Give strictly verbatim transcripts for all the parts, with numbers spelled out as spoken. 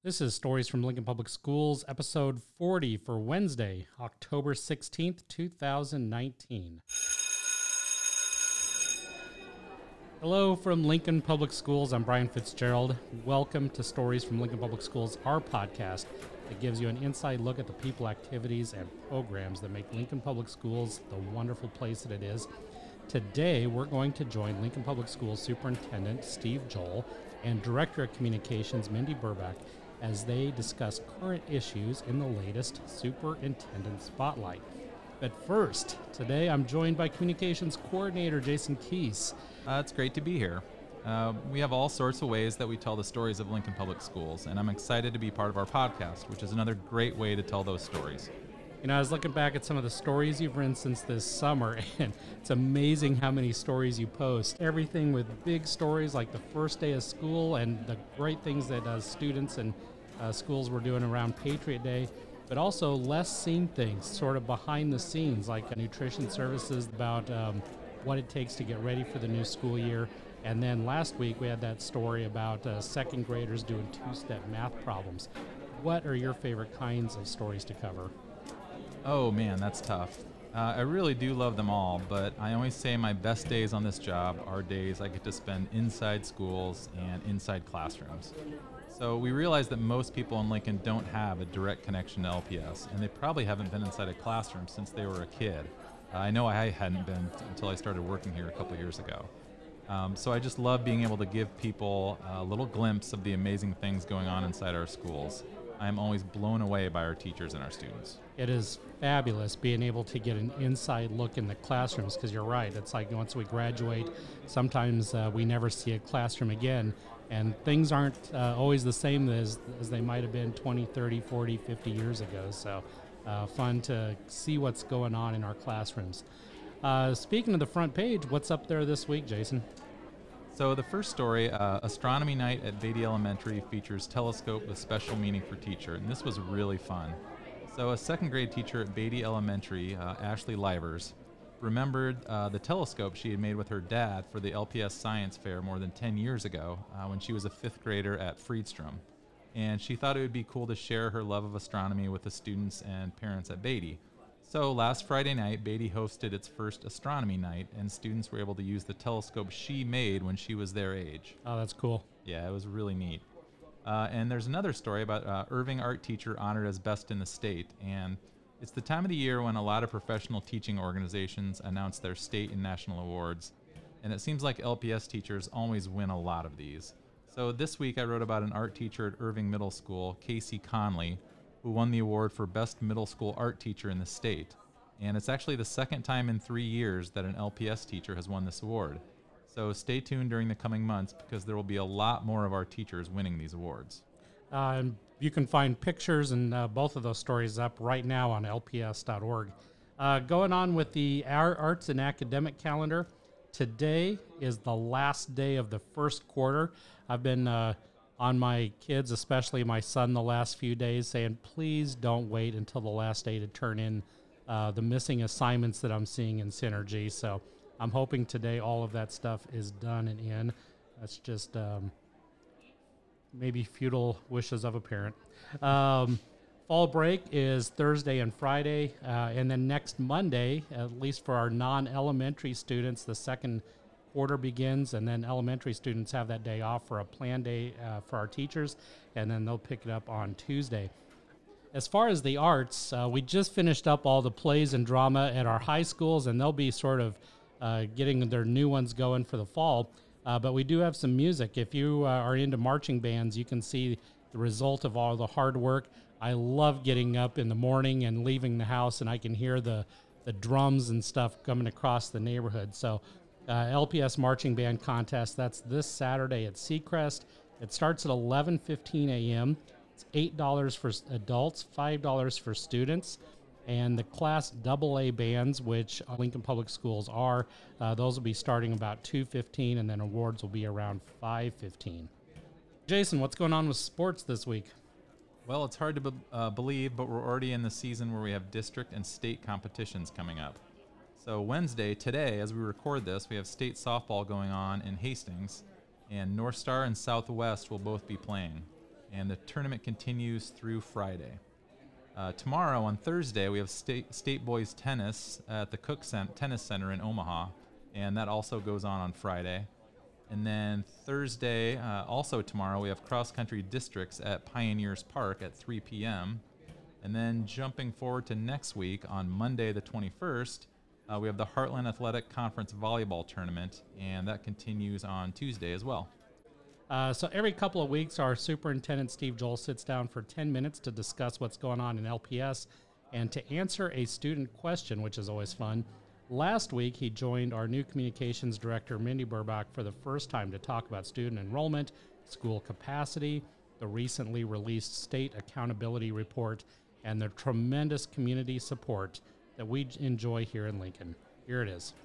This is Stories from Lincoln Public Schools, episode forty for Wednesday, October sixteenth, two thousand nineteen. Hello from Lincoln Public Schools. I'm Brian Fitzgerald. Welcome to Stories from Lincoln Public Schools, our podcast that gives you an inside look at the people, activities, and programs that make Lincoln Public Schools the wonderful place that it is. Today, we're going to join Lincoln Public Schools Superintendent Steve Joel and Director of Communications Mindy Burbach as they discuss current issues in the latest Superintendent Spotlight. But first, today I'm joined by Communications Coordinator Jason Keese. Uh, it's great to be here. Uh, we have all sorts of ways that we tell the stories of Lincoln Public Schools, and I'm excited to be part of our podcast, which is another great way to tell those stories. You know, I was looking back at some of the stories you've written since this summer, and it's amazing how many stories you post. Everything with big stories like the first day of school and the great things that uh, students and uh, schools were doing around Patriot Day, but also less seen things, sort of behind the scenes, like uh, nutrition services about um, what it takes to get ready for the new school year. And then last week we had that story about uh, second graders doing two-step math problems. What are your favorite kinds of stories to cover? Oh man, that's tough. Uh, I really do love them all, but I always say my best days on this job are days I get to spend inside schools and inside classrooms. So we realize that most people in Lincoln don't have a direct connection to L P S, and they probably haven't been inside a classroom since they were a kid. Uh, I know I hadn't been until I started working here a couple years ago. Um, so I just love being able to give people a little glimpse of the amazing things going on inside our schools. I'm always blown away by our teachers and our students. It is fabulous being able to get an inside look in the classrooms, because you're right. It's like once we graduate, sometimes uh, we never see a classroom again, and things aren't uh, always the same as, as they might have been twenty, thirty, forty, fifty years ago. So uh, fun to see what's going on in our classrooms. Uh, speaking of the front page, what's up there this week, Jason? So the first story, uh, Astronomy Night at Beatty Elementary, features Telescope with Special Meaning for Teacher, and this was really fun. So a second grade teacher at Beatty Elementary, uh, Ashley Livers, remembered uh, the telescope she had made with her dad for the L P S Science Fair more than ten years ago uh, when she was a fifth grader at Friedstrom. And she thought it would be cool to share her love of astronomy with the students and parents at Beatty. So last Friday night, Beatty hosted its first astronomy night, and students were able to use the telescope she made when she was their age. Oh, that's cool. Yeah, it was really neat. Uh, and there's another story about uh, Irving art teacher honored as best in the state. And it's the time of the year when a lot of professional teaching organizations announce their state and national awards. And it seems like L P S teachers always win a lot of these. So this week I wrote about an art teacher at Irving Middle School, Casey Conley, who won the award for Best Middle School Art Teacher in the state. And it's actually the second time in three years that an L P S teacher has won this award. So stay tuned during the coming months, because there will be a lot more of our teachers winning these awards. Uh, and you can find pictures and uh, both of those stories up right now on L P S dot org. Uh, going on with the arts and academic calendar, today is the last day of the first quarter. I've been uh, on my kids, especially my son, the last few days, saying, please don't wait until the last day to turn in uh, the missing assignments that I'm seeing in Synergy. So I'm hoping today all of that stuff is done and in. That's just um, maybe futile wishes of a parent. Um, fall break is Thursday and Friday, uh, and then next Monday, at least for our non-elementary students, the second quarter begins, and then elementary students have that day off for a planned day uh, for our teachers, and then they'll pick it up on Tuesday. As far as the arts, uh, we just finished up all the plays and drama at our high schools, and they'll be sort of uh, getting their new ones going for the fall. Uh, but we do have some music. If you uh, are into marching bands, you can see the result of all the hard work. I love getting up in the morning and leaving the house, and I can hear the, the drums and stuff coming across the neighborhood. So uh, L P S Marching Band Contest, that's this Saturday at Seacrest. It starts at eleven fifteen a.m. It's eight dollars for adults, five dollars for students. And the Class double A bands, which Lincoln Public Schools are, uh, those will be starting about two fifteen, and then awards will be around five fifteen. Jason, what's going on with sports this week? Well, it's hard to be- uh, believe, but we're already in the season where we have district and state competitions coming up. So Wednesday, today, as we record this, we have state softball going on in Hastings, and North Star and Southwest will both be playing. and the tournament continues through Friday. Uh, tomorrow, on Thursday, we have state, state boys tennis at the Cook Cent- Tennis Center in Omaha, and that also goes on on Friday. And then Thursday, uh, also tomorrow, we have cross-country districts at Pioneers Park at three p.m. And then jumping forward to next week, on Monday the twenty-first, uh, we have the Heartland Athletic Conference Volleyball Tournament, and that continues on Tuesday as well. Uh, so every couple of weeks, our superintendent, Steve Joel, sits down for ten minutes to discuss what's going on in L P S and to answer a student question, which is always fun. Last week, he joined our new communications director, Mindy Burbach, for the first time to talk about student enrollment, school capacity, the recently released state accountability report, and the tremendous community support that we enjoy here in Lincoln. Here it is.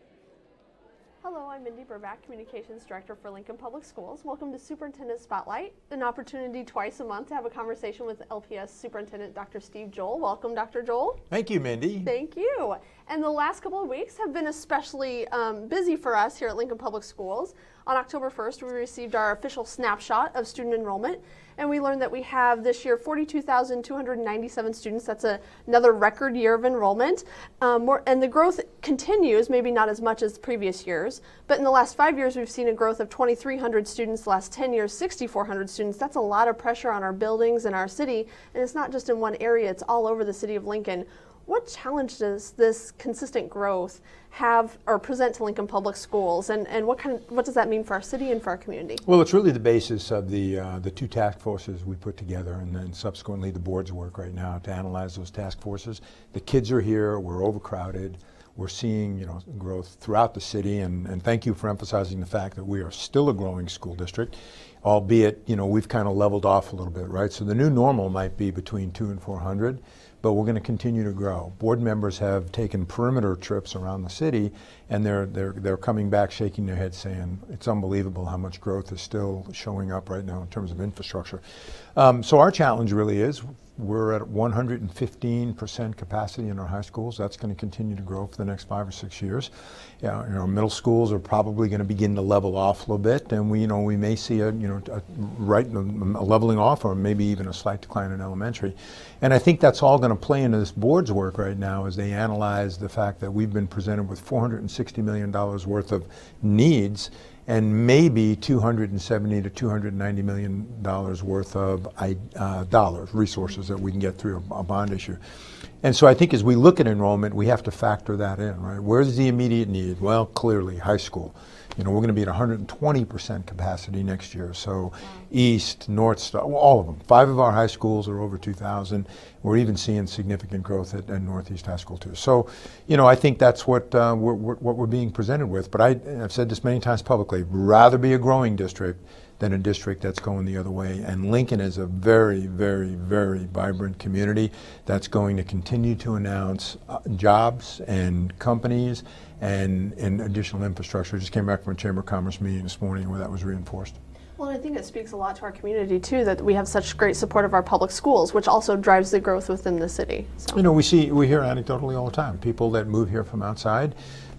Hello, I'm Mindy Burbach, Communications Director for Lincoln Public Schools. Welcome to Superintendent Spotlight, an opportunity twice a month to have a conversation with L P S Superintendent Doctor Steve Joel. Welcome, Doctor Joel. Thank you, Mindy. Thank you. And the last couple of weeks have been especially um, busy for us here at Lincoln Public Schools. On October first, we received our official snapshot of student enrollment, and we learned that we have this year forty-two thousand two hundred ninety-seven students. That's a, another record year of enrollment. Um, more, and the growth continues, maybe not as much as previous years, but in the last five years, we've seen a growth of twenty-three hundred students. The last ten years, sixty-four hundred students. That's a lot of pressure on our buildings and our city, and it's not just in one area, it's all over the city of Lincoln. What challenge does this consistent growth have or present to Lincoln Public Schools, and, and what kind of, what does that mean for our city and for our community? Well, it's really the basis of the uh, the two task forces we put together, and then subsequently the board's work right now to analyze those task forces. The kids are here, we're overcrowded, we're seeing you know growth throughout the city, and, and thank you for emphasizing the fact that we are still a growing school district, albeit you know we've kind of leveled off a little bit, right? So the new normal might be between two and four hundred. But we're going to continue to grow. Board members have taken perimeter trips around the city, and they're they're they're coming back, shaking their heads, saying it's unbelievable how much growth is still showing up right now in terms of infrastructure. Um, so our challenge really is we're at one hundred fifteen percent capacity in our high schools. That's going to continue to grow for the next five or six years. Yeah, you know, middle schools are probably going to begin to level off a little bit, and we you know we may see a you know a, right a leveling off, or maybe even a slight decline in elementary. And I think that's all going to play into this board's work right now as they analyze the fact that we've been presented with four hundred sixty million dollars worth of needs, and maybe two hundred seventy to two hundred ninety million dollars worth of uh, dollars, resources that we can get through a, a bond issue. And so I think as we look at enrollment, we have to factor that in, right? Where's the immediate need? Well, clearly, high school. You know, we're going to be at one hundred twenty percent capacity next year. So wow. East, North Star, well, all of them. Five of our high schools are over two thousand. We're even seeing significant growth at, at Northeast High School too. So, you know, I think that's what uh, we're, we're, what we're being presented with. But I, I've said this many times publicly, rather be a growing district than a district that's going the other way. And Lincoln is a very, very, very vibrant community that's going to continue to announce uh, jobs and companies and, and additional infrastructure. I just came back from a Chamber of Commerce meeting this morning where that was reinforced. Well, I think it speaks a lot to our community too that we have such great support of our public schools, which also drives the growth within the city. So. You know, we see, we hear anecdotally all the time, people that move here from outside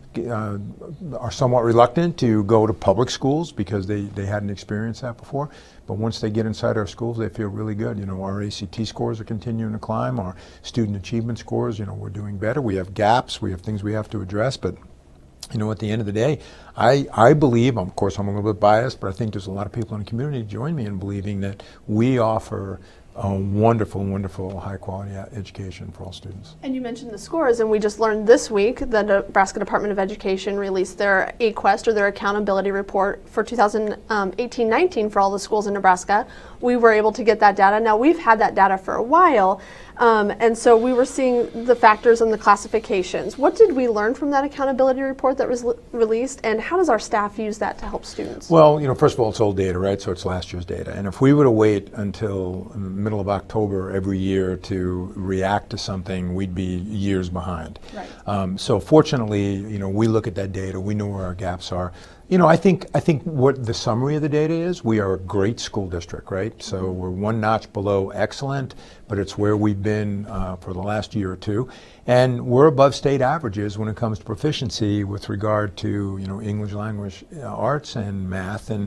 Uh, are somewhat reluctant to go to public schools because they, they hadn't experienced that before. But once they get inside our schools, they feel really good. You know, our A C T scores are continuing to climb. Our student achievement scores, you know, we're doing better. We have gaps. We have things we have to address. But, you know, at the end of the day, I, I believe, of course, I'm a little bit biased, but I think there's a lot of people in the community who join me in believing that we offer a wonderful, wonderful, high-quality education for all students. And you mentioned the scores, and we just learned this week that the Nebraska Department of Education released their A Q U E S T, or their accountability report, for two thousand eighteen nineteen for all the schools in Nebraska. We were able to get that data. Now, we've had that data for a while, um, and so we were seeing the factors and the classifications. What did we learn from that accountability report that was released, and how does our staff use that to help students? Well, you know, first of all, it's old data, right? So it's last year's data. And if we were to wait until middle of October every year to react to something, we'd be years behind. Right. Um, so fortunately, you know, we look at that data, we know where our gaps are. You know, I think I think what the summary of the data is, we are a great school district, right? So mm-hmm. we're one notch below excellent, but it's where we've been uh, for the last year or two. And we're above state averages when it comes to proficiency with regard to, you know, English language uh, arts and math. And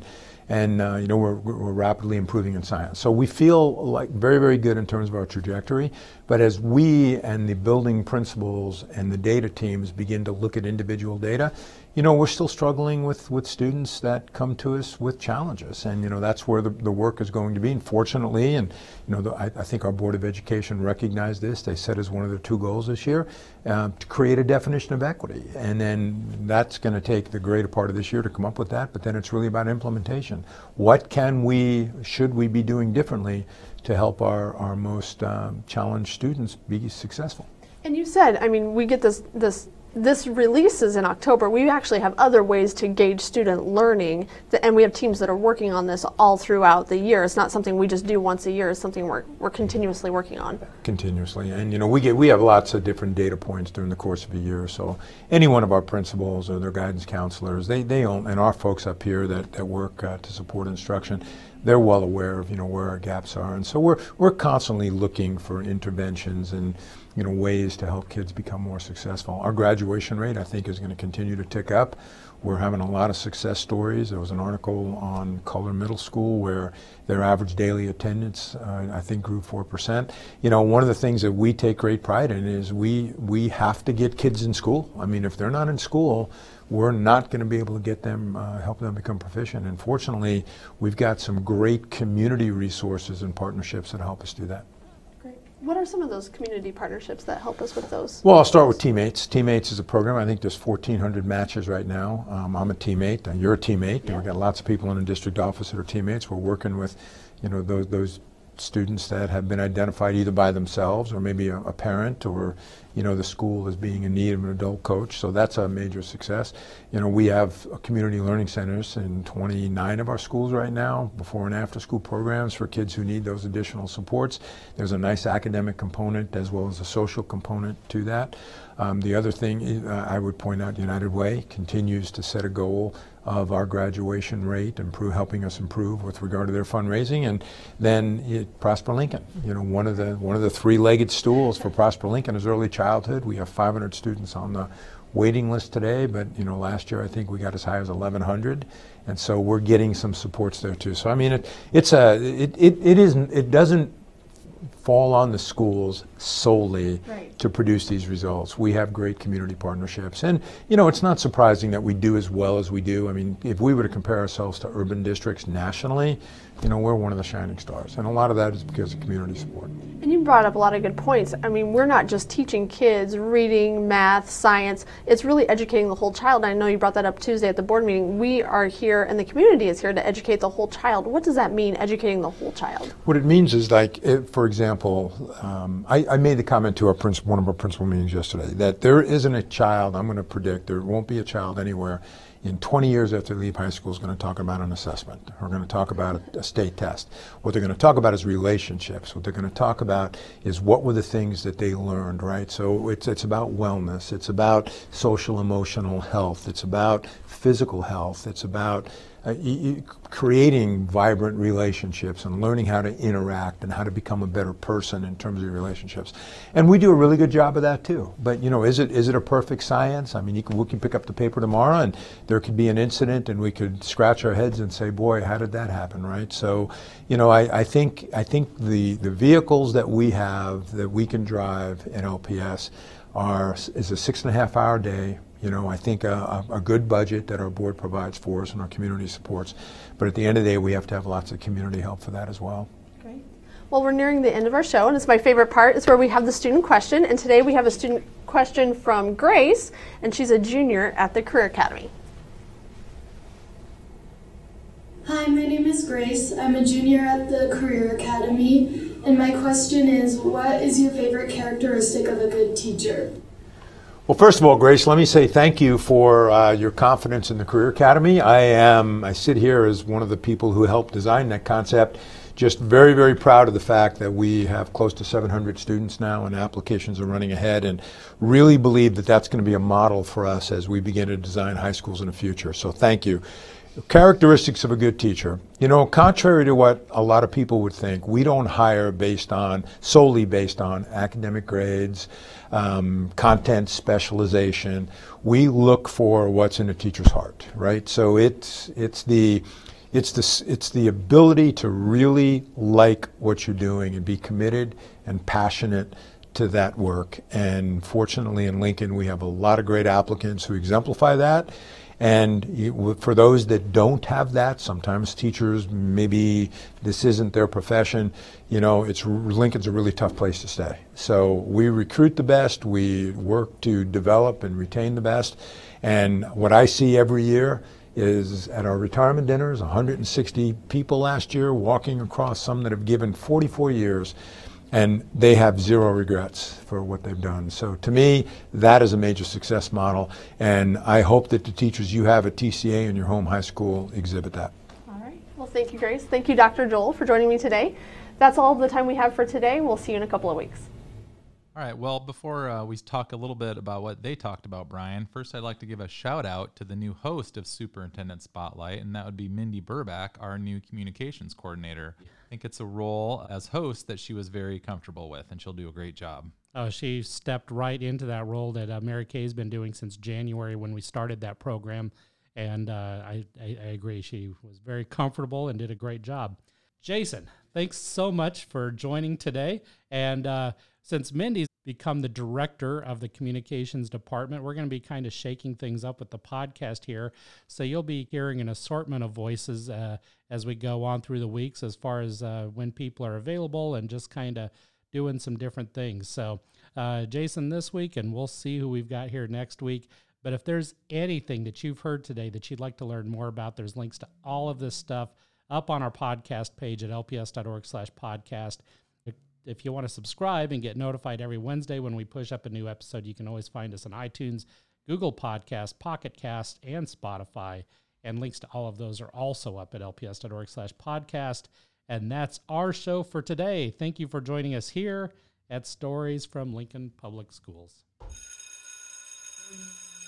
And uh, you know, we're, we're rapidly improving in science. So we feel like very, very good in terms of our trajectory. But as we and the building principals and the data teams begin to look at individual data, you know, we're still struggling with, with students that come to us with challenges. And, you know, that's where the, the work is going to be. And fortunately, and, you know, the, I, I think our Board of Education recognized this. They set as one of their two goals this year uh, to create a definition of equity. And then that's going to take the greater part of this year to come up with that. But then it's really about implementation. What can we, should we be doing differently to help our, our most um, challenged students be successful? And you said, I mean, we get this, this, this releases in October. We actually have other ways to gauge student learning, that, and we have teams that are working on this all throughout the year. It's not something we just do once a year. It's something we're, we're continuously working on. Continuously. And, you know, we get, we have lots of different data points during the course of a year. So any one of our principals or their guidance counselors, they, they own, and our folks up here that, that work uh, to support instruction, they're well aware of, you know, where our gaps are. And so we're, we're constantly looking for interventions and, you know, ways to help kids become more successful. Our graduation rate, I think, is going to continue to tick up. We're having a lot of success stories. There was an article on Color Middle School where their average daily attendance, uh, I think, grew four percent. You know, one of the things that we take great pride in is we, we have to get kids in school. I mean, if they're not in school, we're not going to be able to get them, uh, help them become proficient. And fortunately, we've got some great community resources and partnerships that help us do that. Great. What are some of those community partnerships that help us with those? Well, I'll start with Teammates. Teammates is a program. I think there's fourteen hundred matches right now. Um, I'm a teammate. Uh, you're a teammate. Yeah. We've got lots of people in the district office that are teammates. We're working with, you know, those those students that have been identified either by themselves or maybe a, a parent or, you know, the school as being in need of an adult coach. So that's a major success. You know, we have community learning centers in twenty-nine of our schools right now, before and after school programs for kids who need those additional supports. There's a nice academic component as well as a social component to that. Um, the other thing uh, I would point out, United Way continues to set a goal of our graduation rate, improve, helping us improve with regard to their fundraising, and then it, Prosper Lincoln. You know, one of the one of the three-legged stools for Prosper Lincoln is early childhood. We have five hundred students on the waiting list today, but you know, last year I think we got as high as eleven hundred, and so we're getting some supports there too. So I mean, it, it's a it, it it isn't it doesn't fall on the schools solely Right. to produce these results. We have great community partnerships. And, you know, it's not surprising that we do as well as we do. I mean, if we were to compare ourselves to urban districts nationally, you know, we're one of the shining stars. And a lot of that is because of community support. And you brought up a lot of good points. I mean, we're not just teaching kids reading, math, science. It's really educating the whole child. I know you brought that up Tuesday at the board meeting. We are here, and the community is here to educate the whole child. What does that mean, educating the whole child? What it means is, like, if, for example, um, I, I made the comment to our principal, one of our principal meetings yesterday, that there isn't a child, I'm going to predict, there won't be a child anywhere in twenty years after they leave high school is going to talk about an assessment. We're going to talk about a, a state test. What they're going to talk about is relationships. What they're going to talk about is what were the things that they learned, right? So it's, it's about wellness. It's about social emotional health. It's about physical health. It's about uh, y- y- creating vibrant relationships and learning how to interact and how to become a better person in terms of your relationships. And we do a really good job of that too. But you know, is it is it a perfect science? I mean, you can, we can pick up the paper tomorrow and there could be an incident and we could scratch our heads and say, boy, how did that happen, right? So, you know, I, I think I think the, the vehicles that we have that we can drive in L P S are is a six and a half hour day. You know, I think a, a good budget that our board provides for us and our community supports. But at the end of the day, we have to have lots of community help for that as well. Great. Well, we're nearing the end of our show, and it's my favorite part. It's where we have the student question. And today we have a student question from Grace, and she's a junior at the Career Academy. Hi, my name is Grace. I'm a junior at the Career Academy, and my question is, what is your favorite characteristic of a good teacher? Well, first of all, Grace, let me say thank you for uh, your confidence in the Career Academy. I am, I sit here as one of the people who helped design that concept. Just very, very proud of the fact that we have close to seven hundred students now and applications are running ahead, and really believe that that's going to be a model for us as we begin to design high schools in the future. So thank you. Characteristics of a good teacher. You know, contrary to what a lot of people would think, we don't hire based on, solely based on academic grades, um, content specialization. We look for what's in a teacher's heart, right? So it's, it's the, It's the, it's the ability to really like what you're doing and be committed and passionate to that work. And fortunately in Lincoln, we have a lot of great applicants who exemplify that. And you, for those that don't have that, sometimes teachers, maybe this isn't their profession, you know, it's Lincoln's a really tough place to stay. So we recruit the best, we work to develop and retain the best. And what I see every year is at our retirement dinners, one hundred sixty people last year walking across, some that have given forty-four years, and they have zero regrets for what they've done. So to me, that is a major success model, and I hope that the teachers you have at T C A and your home high school exhibit that. All right. Well, thank you, Grace. Thank you, Doctor Joel, for joining me today. That's all the time we have for today. We'll see you in a couple of weeks. All right, well, before uh, we talk a little bit about what they talked about, Brian, first I'd like to give a shout out to the new host of Superintendent Spotlight, and that would be Mindy Burback, our new communications coordinator. I think it's a role as host that she was very comfortable with, and she'll do a great job. Oh, she stepped right into that role that uh, Mary Kay's been doing since January when we started that program, and uh, I, I, I agree. She was very comfortable and did a great job. Jason, thanks so much for joining today, and uh, since Mindy's become the director of the communications department, we're going to be kind of shaking things up with the podcast here. So you'll be hearing an assortment of voices uh, as we go on through the weeks as far as uh, when people are available and just kind of doing some different things. So uh, Jason this week, and we'll see who we've got here next week. But if there's anything that you've heard today that you'd like to learn more about, there's links to all of this stuff up on our podcast page at lps.org slash podcast. If you want to subscribe and get notified every Wednesday when we push up a new episode, you can always find us on iTunes, Google Podcasts, Pocket Cast, and Spotify. And links to all of those are also up at lps.org slash podcast. And that's our show for today. Thank you for joining us here at Stories from Lincoln Public Schools.